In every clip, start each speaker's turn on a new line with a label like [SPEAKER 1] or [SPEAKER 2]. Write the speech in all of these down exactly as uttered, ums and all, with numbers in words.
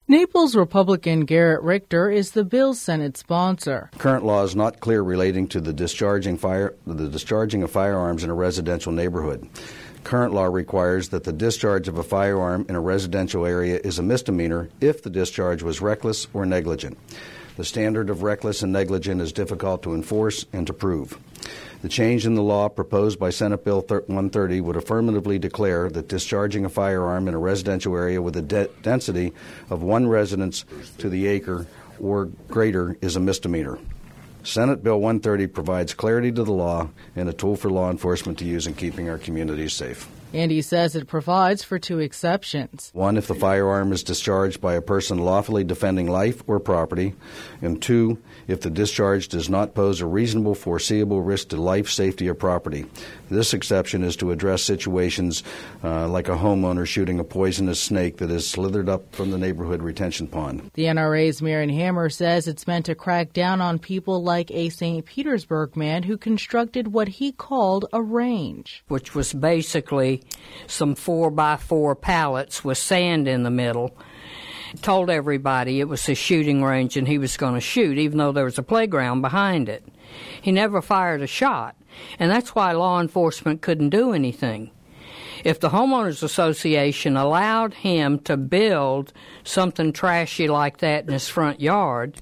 [SPEAKER 1] Naples Republican Garrett Richter is the bill's Senate sponsor.
[SPEAKER 2] Current law is not clear relating to the discharging fire the discharging of firearms in a residential neighborhood. Current law requires that the discharge of a firearm in a residential area is a misdemeanor if the discharge was reckless or negligent. The standard of reckless and negligent is difficult to enforce and to prove. The change in the law proposed by Senate Bill one thirty would affirmatively declare that discharging a firearm in a residential area with a de- density of one residence to the acre or greater is a misdemeanor. Senate Bill one thirty provides clarity to the law and a tool for law enforcement to use in keeping our communities safe.
[SPEAKER 1] And he says it provides for two exceptions.
[SPEAKER 2] One, if the firearm is discharged by a person lawfully defending life or property. And two, if the discharge does not pose a reasonable foreseeable risk to life, safety, or property. This exception is to address situations uh, like a homeowner shooting a poisonous snake that has slithered up from the neighborhood retention pond.
[SPEAKER 1] The N R A's Marion Hammer says it's meant to crack down on people like a Saint Petersburg man who constructed what he called a range.
[SPEAKER 3] Which was basically some four by four pallets with sand in the middle. Told everybody it was his shooting range and he was going to shoot, even though there was a playground behind it. He never fired a shot, and that's why law enforcement couldn't do anything. If the homeowners association allowed him to build something trashy like that in his front yard,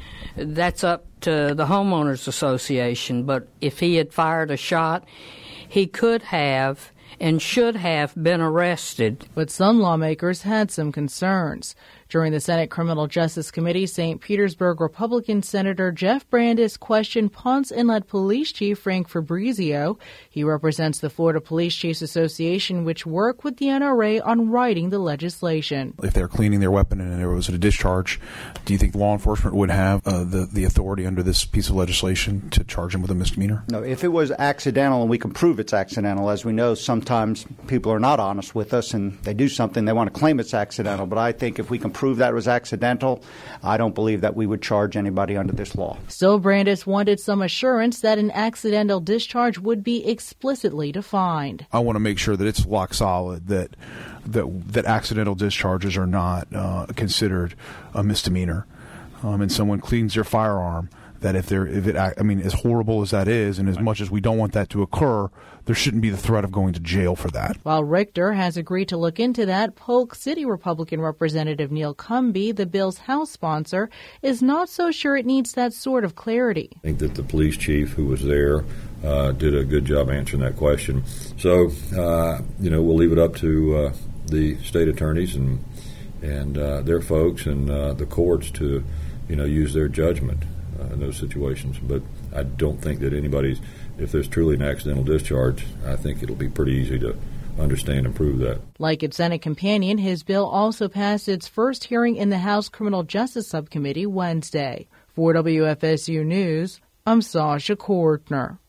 [SPEAKER 3] that's up to the homeowners association. But if he had fired a shot, he could have and should have been arrested.
[SPEAKER 1] But some lawmakers had some concerns. During the Senate Criminal Justice Committee, Saint Petersburg Republican Senator Jeff Brandes questioned Ponce Inlet Police Chief Frank Fabrizio. He represents the Florida Police Chiefs Association, which worked with the N R A on writing the legislation.
[SPEAKER 4] If they're cleaning their weapon and there was a discharge, do you think law enforcement would have uh, the, the authority under this piece of legislation to charge him with a misdemeanor?
[SPEAKER 5] No, if it was accidental and we can prove it's accidental, as we know, sometimes people are not honest with us and they do something, they want to claim it's accidental. But I think if we can prove that it was accidental, I don't believe that we would charge anybody under this law.
[SPEAKER 1] Still, Brandes wanted some assurance that an accidental discharge would be explicitly defined.
[SPEAKER 4] I want to make sure that it's lock solid, that that, that accidental discharges are not uh, considered a misdemeanor. Um, and someone cleans their firearm, that if they're, if it, I mean, as horrible as that is, and as much as we don't want that to occur, there shouldn't be the threat of going to jail for that.
[SPEAKER 1] While Richter has agreed to look into that, Polk City Republican Representative Neil Cumby, the bill's House sponsor, is not so sure it needs that sort of clarity.
[SPEAKER 6] I think that the police chief who was there uh, did a good job answering that question. So, uh, you know, we'll leave it up to uh, the state attorneys and and uh, their folks and uh, the courts to, you know, use their judgment in those situations. But I don't think that anybody's, if there's truly an accidental discharge, I think it'll be pretty easy to understand and prove that.
[SPEAKER 1] Like its Senate companion, his bill also passed its first hearing in the House Criminal Justice Subcommittee Wednesday. For W F S U News, I'm Sasha Kortner.